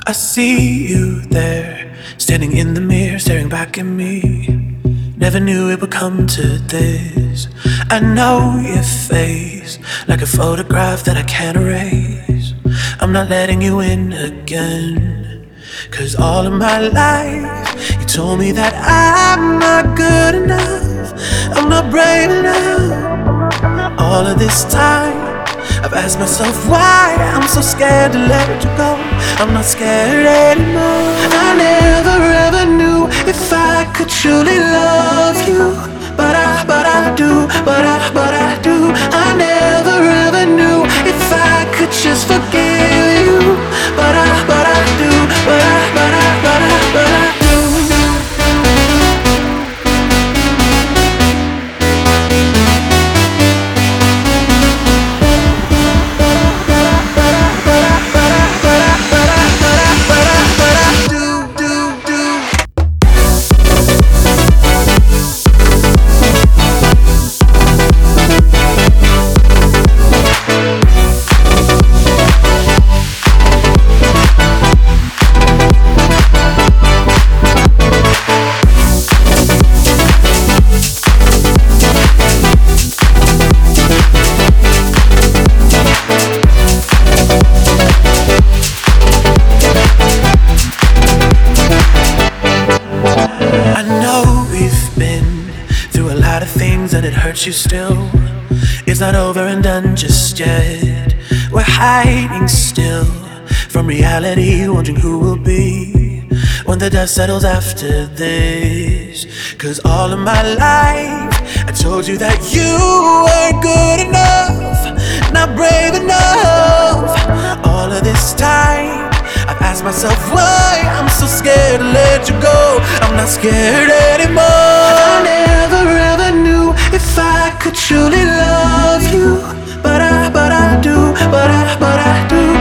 I see you there, standing in the mirror, staring back at me. Never knew it would come to this. I know your face, like a photograph that I can't erase. I'm not letting you in again, 'cause all of my life you told me that I'm not good enough, I'm not brave enough. All of this time I've asked myself why I'm so scared to let you go. I'm not scared anymore. I never ever knew if I could truly love you, but I do, but I do. I never ever knew if I could just forgive you, but I do, but I do. You still, it's not over and done just yet. We're hiding still from reality, wondering who will be when the dust settles after this. 'Cause all of my life I told you that you weren't good enough, not brave enough. All of this time I've asked myself why I'm so scared to let you go. I'm not scared anymore. I never ever knew if I could truly love you, but I do, but I do.